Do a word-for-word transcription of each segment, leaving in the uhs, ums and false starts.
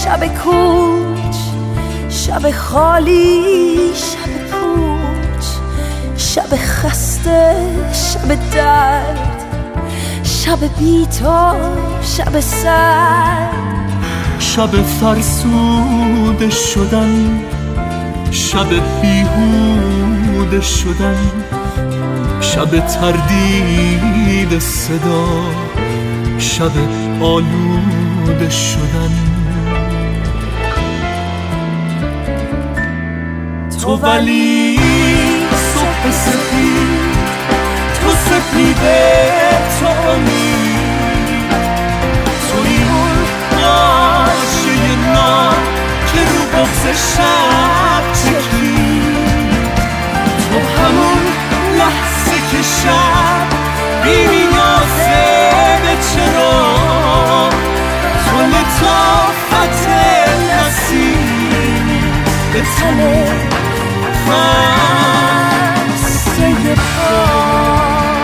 شب کوچ، شب خالی، شب پوچ، شب خسته، شب درد، شب بی تو، شب سرد، شب فرسوده شدن، شب بیهوده شدن، شب تردید صدا، شب آلوده شدن. تو ولی صبح سپید، تو سپیده، تو امید، توی اون آشه نار که رو بغض شب چکید، تو همون لحظه که شب بی نیازه به چرا، تو لطافت نسیم به تنه خسته پا.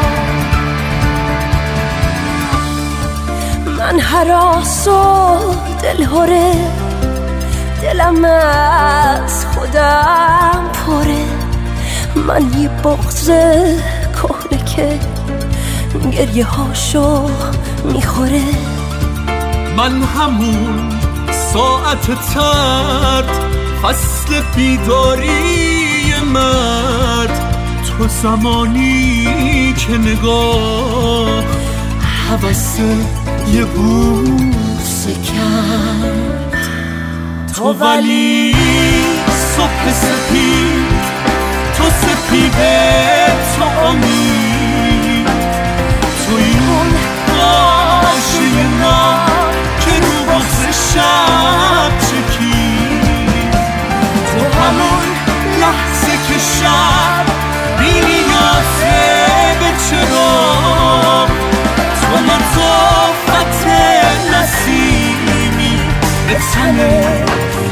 من هراس و دلهره، دلم از خودم پره، من یه بغض کهنه که گریه هاشو میخوره. من همون ساعت ترد، فصل بیداری مرد، تو زمانی که نگاه هوس یه بوسه کرد. تو ولی صبح سپید، تو سپیده، تو امید، توی اون آشه نار که رو بغض شب چکید، تو همون لحظه که شب بی نیازه به چرا، تو لطافت نسیمی به تنه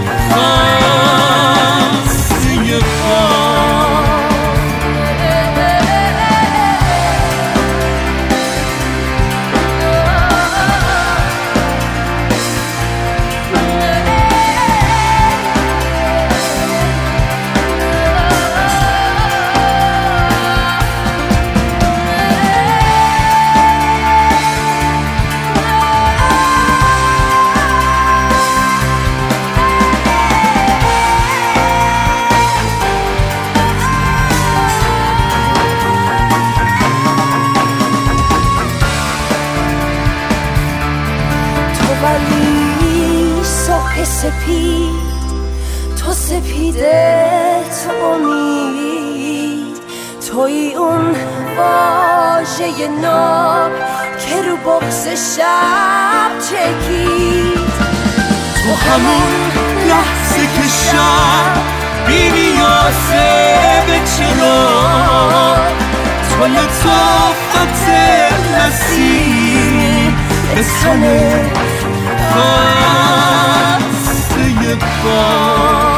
خسته پا. ولی صبح سپید، تو سپیده، تو امید، توی اون واژه ناب که رو بغض شب چکید، تو همون لحظه که شب بی نیازه به چرا، تو لطافت نسیم به تنه خسته پا.